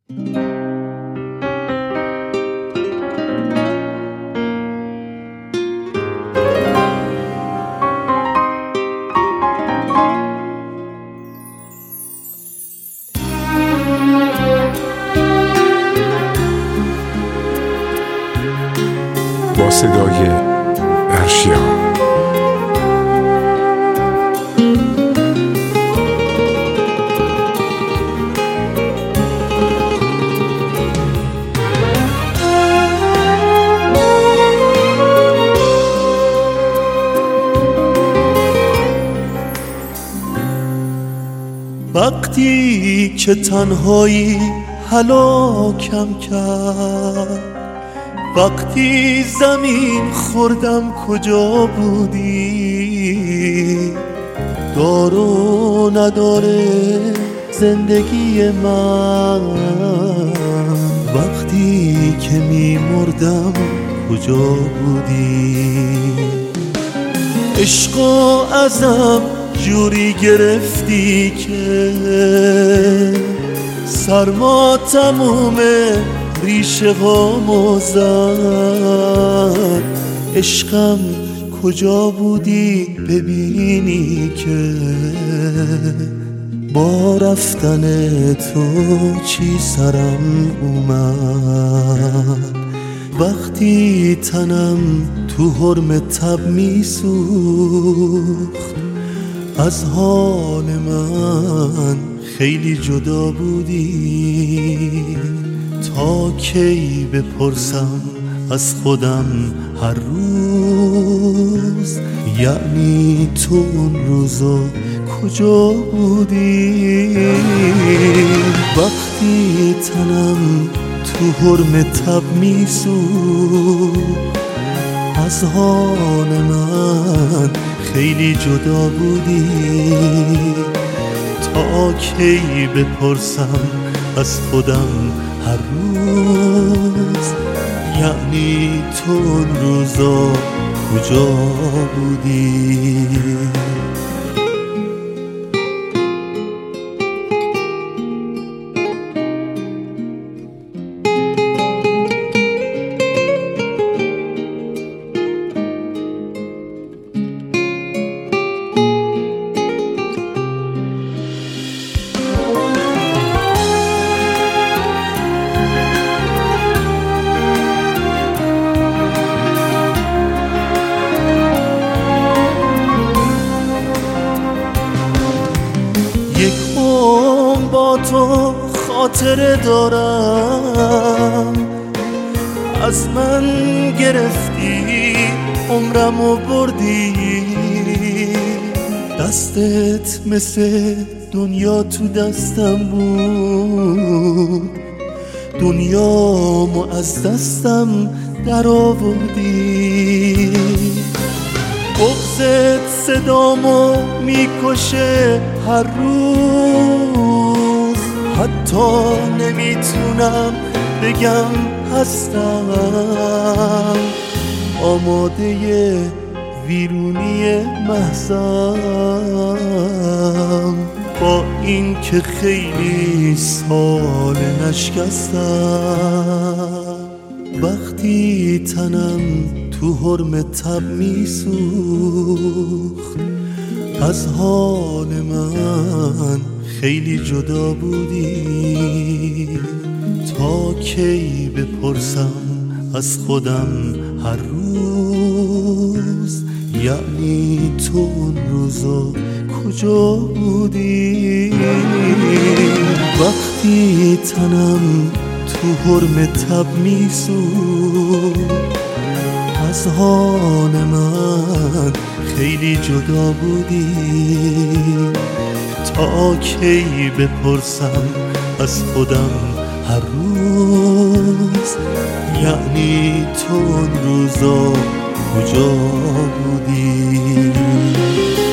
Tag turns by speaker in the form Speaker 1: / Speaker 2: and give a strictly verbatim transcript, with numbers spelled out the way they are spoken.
Speaker 1: با صدای ارشیا.
Speaker 2: وقتی که تنهایی هلاکم کرد، وقتی زمین خوردم کجا بودی؟ دار و نداره زندگی من، وقتی که میمردم کجا بودی؟ عشقا ازم جوری گرفتی که سرما تموم ریشه هامو زد. عشقم کجا بودی ببینی که با رفتن تو چی سرم اومد؟ وقتی تنم تو حرم تب میسوخت، از حال من خیلی جدا بودی. تا کی بپرسم از خودم هر روز، یعنی تو اون روزا کجا بودی؟ وقتی تنم تو حرم تب میسوخت، از حال من خیلی جدا بودی. تا کی بپرسم از خودم هر روز، یعنی تو اون روزا کجا بودی؟ با تو خاطره دارم، از من گرفتی عمرمو بردی. دستت مثل دنیا تو دستم بود، دنیامو از دستم در آوردی. بغضت صدامو میکشه هر روز، حتی نمیتونم بگم هستم. آماده ویرونی محضم، با این که خیلی سال نشکستم. وقتی تنم تو حرم تب میسوخت، از حال من خیلی جدا بودی. تا کی بپرسم از خودم هر روز، یعنی تو اون روزا کجا بودی؟ وقتی تنم تو حرم تب میسوخت، از حال من خیلی جدا بودی. تا کی بپرسم از خودم هر روز، یعنی تو اون روزا کجا بودی؟